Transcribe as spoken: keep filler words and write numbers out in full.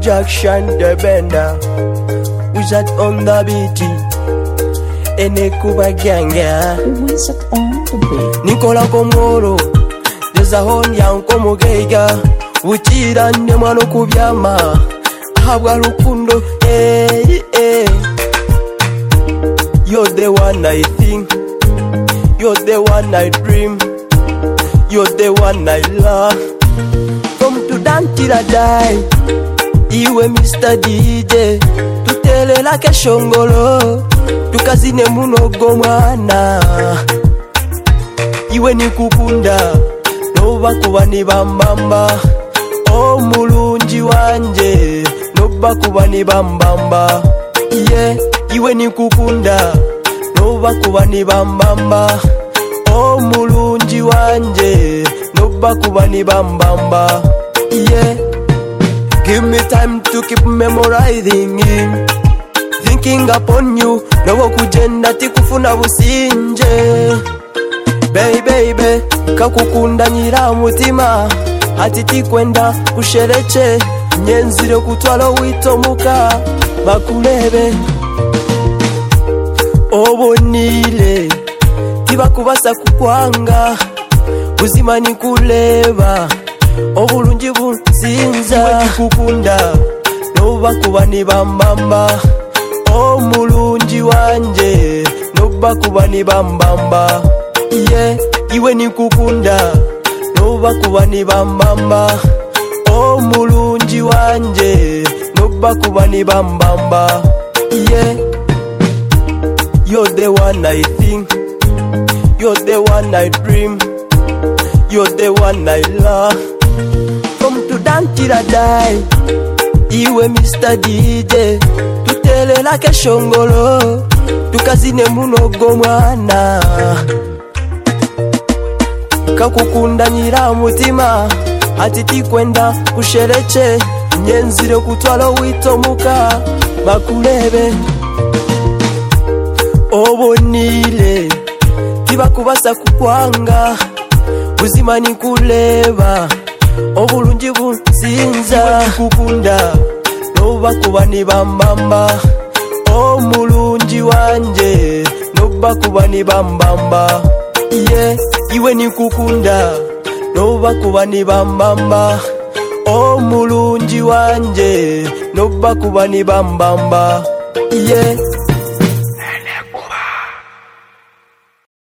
Jackson the bender, Wizard on the beat, ene kuba ganga, Wizard on the beat. Nicola Komoro, there's a hon yang komogega, Uchira nemano kubyama, habwa rukundo, eh eh. You're the one I think, you're the one I dream, you're the one I love. From today till I die, iwe Mister D J, tutele la keshongolo, tukazine munogo mwana. Iwe ni kukunda, noba kuba ni bambamba, o mulungi wanje, noba kuba ni bambamba. Yeah, iwe ni kukunda, noba kuba ni bambamba, o mulungi wanje, noba kuba ni bambamba. Yeah, give me time to keep memorizing him, thinking upon you, no kujenda tikufuna businje. Baby baby, kakukunda nyira mutima, hatiti kwenda kushereche, nyenzire kutwalo witomuka, bakulebe. Obonile, tiba kubasa kukwanga, buzima ni kuleba, obulungi bunzinza. Kukunda, noba kuba ni bambamba, o mulungi wanje, noba kuba ni bambamba. Yeah, iwe ni kukunda, noba kuba ni bambamba, o mulungi wanje, noba kuba ni bambamba. Yeah, you're the one I think, you're the one I dream, you're the one I love. From today till I die, iwe Mister D J, tutele la keshongolo, tukazine munogo mwana. Kakukunda nyira mutima, hatiti kwenda kushereche, nyenzire kutwalo witomuka, bakulebe. Obonile, tiba kubasa kukwanga, buzima ni kuleba, obulungi bunzinza. Kukunda, noba kuba ni bambamba, o mulungi wanje, noba kuba ni bambamba. Yeah, iwe ni kukunda, noba kuba ni bambamba, o mulungi wanje, noba kuba ni bambamba. Yeah.